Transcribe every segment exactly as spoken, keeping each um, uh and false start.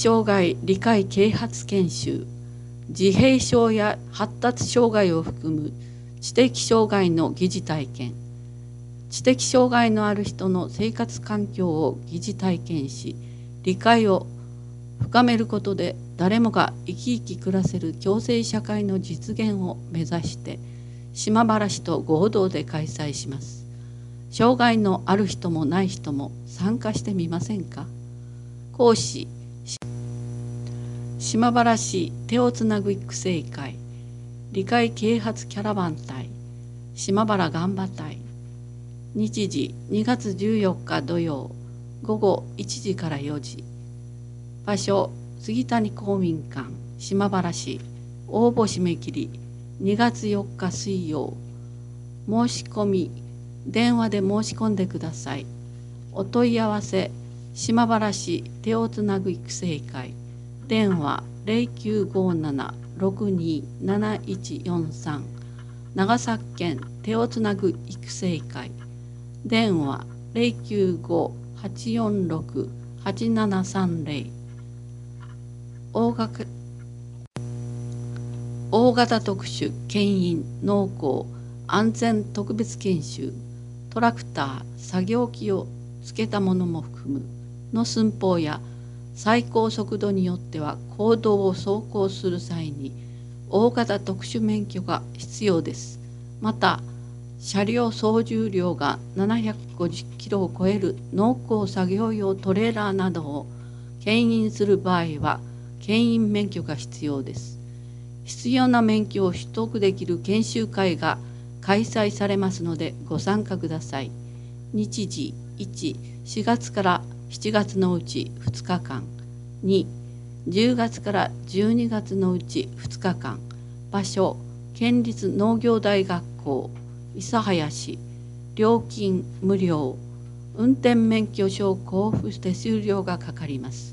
障害理解啓発研修、自閉症や発達障害を含む知的障害の疑似体験、知的障害のある人の生活環境を疑似体験し、理解を深めることで誰もが生き生き暮らせる共生社会の実現を目指して島原市と合同で開催します。障害のある人もない人も参加してみませんか。講師、島原市手をつなぐ育成会、理解啓発キャラバン隊、島原ガンバ隊。日時にがつじゅうよっか土曜午後いちじからよじ。場所杉谷公民館島原市。応募締め切りにがつよっか水曜。申し込み電話で申し込んでください。お問い合わせ島原市手をつなぐ育成会、電話ゼロきゅうごななろくになないちよんさん。長崎県手をつなぐ育成会、電話ゼロきゅうごはちよんろくはちななさんゼロ。大型大型特殊牽引農工安全特別研修、トラクター作業機をつけたものも含むの寸法や最高速度によっては公道を走行する際に大型特殊免許が必要です。また車両総重量がななひゃくごじゅっキロを超える農耕作業用トレーラーなどを牽引する場合は牽引免許が必要です。必要な免許を取得できる研修会が開催されますのでご参加ください。日時いち、しがつからしちがつのうちふつかかん、に、じゅうがつからじゅうにがつのうちふつかかん。場所県立農業大学校諫早市。料金無料。運転免許証交付手数料がかかります。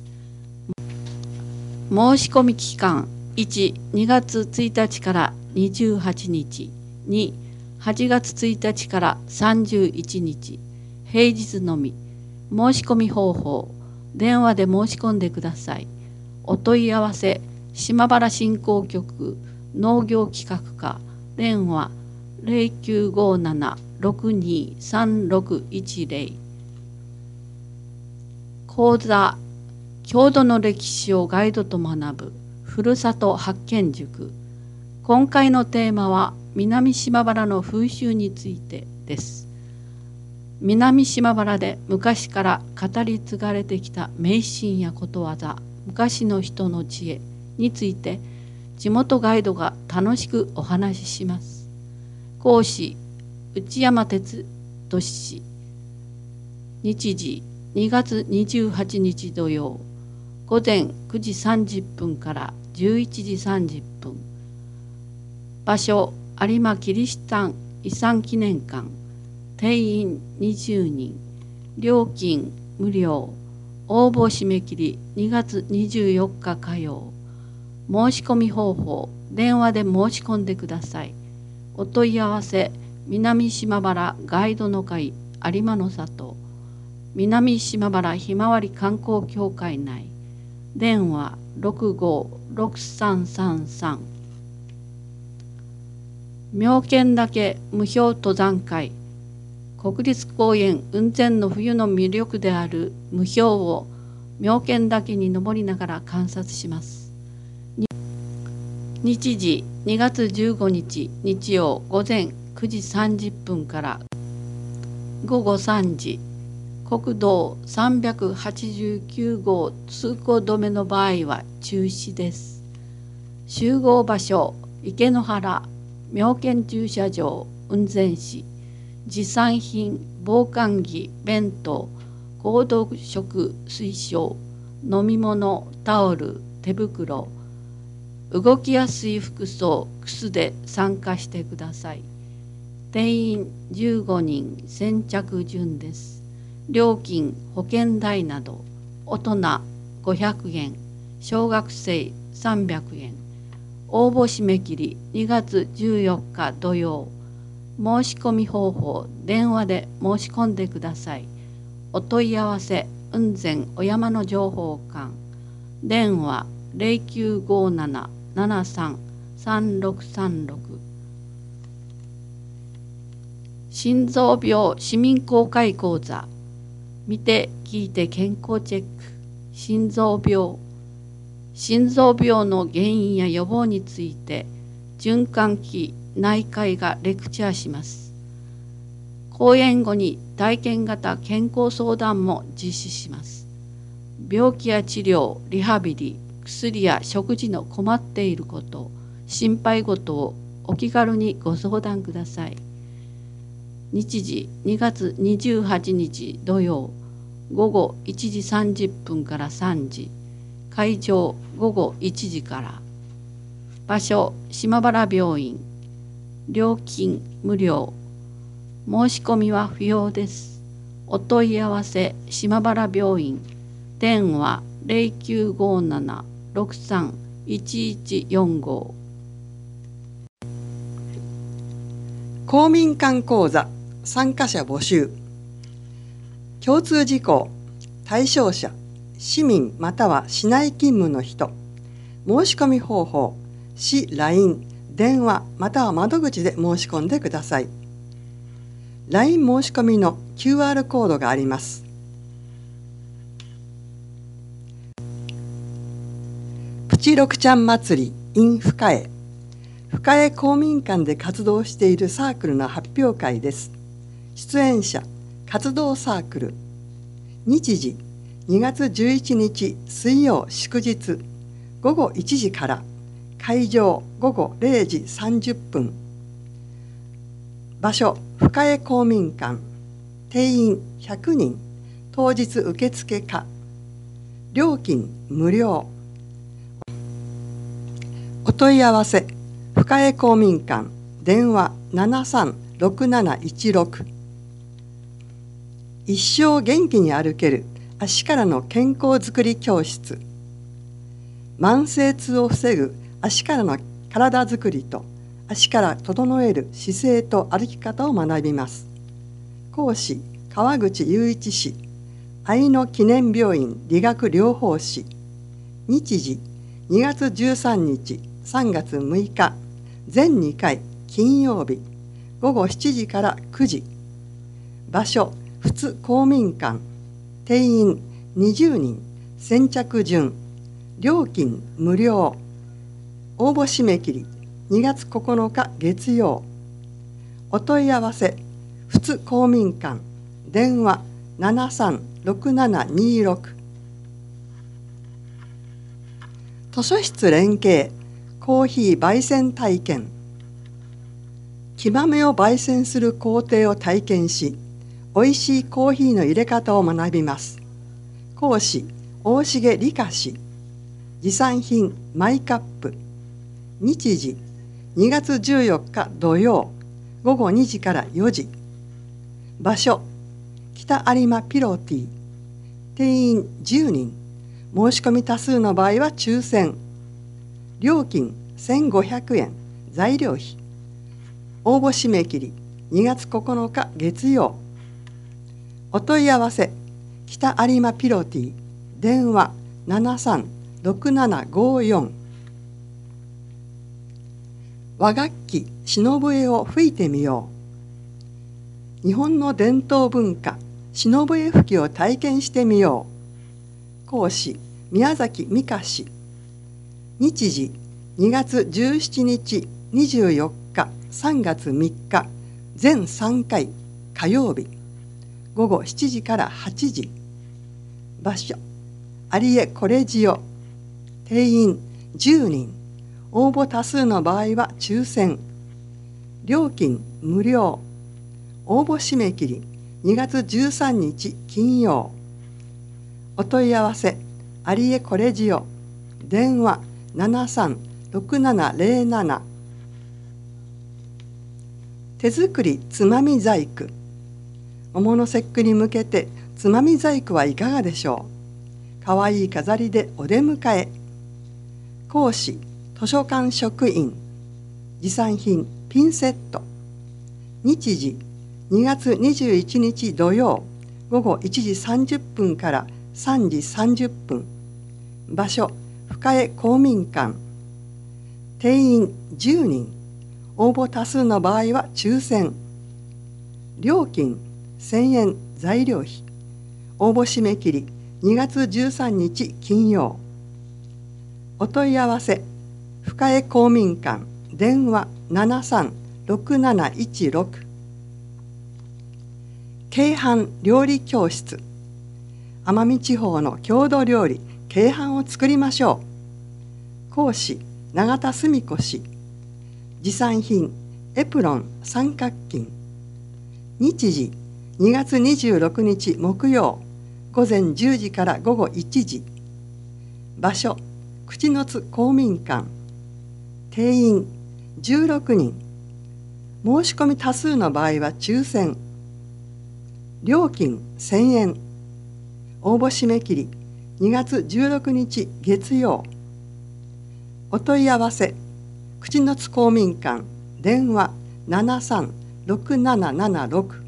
申し込み期間いち、にがつついたちからにじゅうはちにち。に、はちがつついたちからさんじゅういちにち。平日のみ。申し込み方法、電話で申し込んでください。お問い合わせ島原振興局農業企画課、電話ゼロきゅうごななろくにさんろくいちゼロ。講座郷土の歴史をガイドと学ぶふるさと発見塾。今回のテーマは南島原の風習についてです。南島原で昔から語り継がれてきた迷信やことわざ、昔の人の知恵について地元ガイドが楽しくお話しします。講師内山哲俊氏。日時にがつにじゅうはちにち土曜午前くじさんじゅっぷんからじゅういちじさんじゅっぷん。場所有馬キリシタン遺産記念館。定員にじゅうにん。料金無料。応募締め切りにがつにじゅうよっか火曜。申し込み方法、電話で申し込んでください。お問い合わせ南島原ガイドの会有馬の里、南島原ひまわり観光協会内、電話ろくごろくさんさんさん。妙見岳無標登山会。国立公園雲仙の冬の魅力である無標を妙見岳に登りながら観察します。日時にがつじゅうごにち日曜午前くじさんじゅっぷんからごごさんじ。国道さんびゃくはちじゅうきゅうごう通行止めの場合は中止です。集合場所池の原妙見駐車場雲仙市。持参品防寒着弁当行動食推奨飲み物タオル手袋動きやすい服装靴で参加してください。定員じゅうごにん先着順です。料金保険代など大人ごひゃくえん小学生さんびゃくえん。応募締め切りにがつじゅうよっか土曜。申し込み方法、電話で申し込んでください。お問い合わせ雲仙お山の情報館電話 ゼロきゅうごなな ななさん さんろくさんろく。心臓病市民公開講座。見て聞いて健康チェック。心臓病。心臓病の原因や予防について循環器内科医がレクチャーします。講演後に体験型健康相談も実施します。病気や治療、リハビリ、薬や食事の困っていること、心配事をお気軽にご相談ください。日時にがつにじゅうはちにち土曜、午後いちじさんじゅっぷんからさんじ、会場午後いちじから。場所島原病院。料金無料。申し込みは不要です。お問い合わせ島原病院。電話 ゼロきゅうごなな ろくさん いちいちよんご。 公民館講座参加者募集。共通事項、対象者、市民または市内勤務の人。申し込み方法、市 ライン、電話または窓口で申し込んでください。ライン 申し込みの キューアール コードがあります。プチロクちゃん祭り in 深江。深江公民館で活動しているサークルの発表会です。出演者、活動サークル。日時、にがつじゅういちにち水曜祝日、午後いちじから。会場、午後れいじさんじゅっぷん。場所、深江公民館。定員ひゃくにん。当日受付可。料金無料。お問い合わせ、深江公民館。電話ななさんろくなないちろく。一生元気に歩ける足からの健康づくり教室。慢性痛を防ぐ足からの体づくりと足から整える姿勢と歩き方を学びます。講師、川口雄一氏。愛の記念病院理学療法士。日時、にがつじゅうさんにち、さんがつむいか。全にかい、金曜日。午後しちじからくじ。場所、普通公民館。定員にじゅうにん。先着順。料金無料。応募締め切りにがつここのか月曜。お問い合わせ、普通公民館。電話ななさんろくななにろく。図書室連携コーヒー焙煎体験。木豆を焙煎する工程を体験し、おいしいコーヒーの入れ方を学びます。講師、大重理香氏。持参品マイカップ。日時、にがつじゅうよっか土曜、午後にじからよじ。場所、北有馬ピロティ。定員じゅうにん。申し込み多数の場合は抽選。料金せんごひゃくえん。材料費。応募締め切りにがつここのか月曜。お問い合わせ、北有馬ピロティ。電話ななさんろくななごよん。和楽器篠笛を吹いてみよう。日本の伝統文化篠笛吹きを体験してみよう。講師、宮崎美香氏。日時、にがつじゅうしちにち、にじゅうよっか、さんがつみっか。全さんかい、火曜日。午後しちじからはちじ。場所、有江コレジオ。定員じゅうにん。応募多数の場合は抽選。料金無料。応募締め切りにがつじゅうさんにち金曜。お問い合わせ、有江コレジオ。電話ななさんろくななぜろなな。手作りつまみ細工。桃の節句に向けてつまみ細工はいかがでしょう。かわいい飾りでお出迎え。講師、図書館職員。持参品ピンセット。日時、にがつにじゅういちにち土曜、午後いちじさんじゅっぷんからさんじさんじゅっぷん。 場所深江公民館。定員じゅうにん。応募多数の場合は抽選。料金せんえん材料費。応募締め切りにがつじゅうさんにち金曜。お問い合わせ深江公民館電話ななさんろくなないちろく。鶏飯料理教室。奄美地方の郷土料理鶏飯を作りましょう。講師永田澄子氏。持参品エプロン三角巾。日時にがつにじゅうろくにち木曜ごぜんじゅうじからごごいちじ。場所口の津公民館。定員じゅうろくにん。申し込み多数の場合は抽選。料金せんえん。応募締め切りにがつじゅうろくにち月曜。お問い合わせ口の津公民館電話ななさんろくななななろく。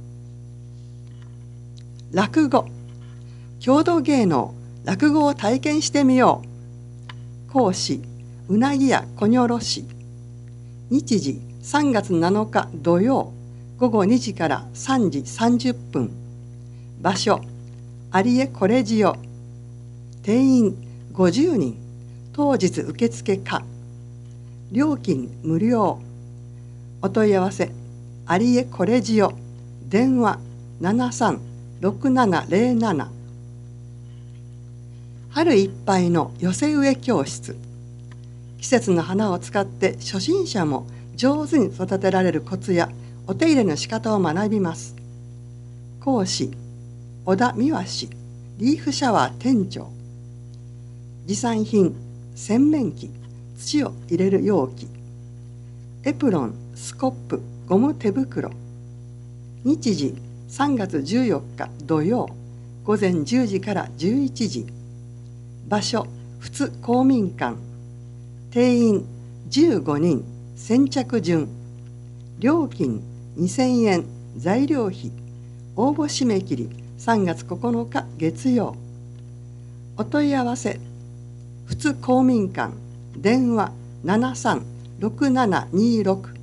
落語郷土芸能落語を体験してみよう。講師うなぎ屋こにょろ市。日時さんがつなのか土曜ごごにじからさんじさんじゅっぷん。場所有江コレジオ。定員ごじゅうにん。当日受付可。料金無料。お問い合わせ有江コレジオ電話ななさんろくななぜろなな。春いっぱいの寄せ植え教室。季節の花を使って初心者も上手に育てられるコツやお手入れの仕方を学びます。講師小田美和氏。リーフシャワー店長。持参品洗面器、土を入れる容器、エプロン、スコップ、ゴム手袋。日時さんがつじゅうよっか土曜ごぜんじゅうじからじゅういちじ。場所富津公民館。定員じゅうごにん。先着順。料金にせんえん材料費。応募締め切りさんがつここのか月曜。お問い合わせ富津公民館電話ななさんろくななにろく。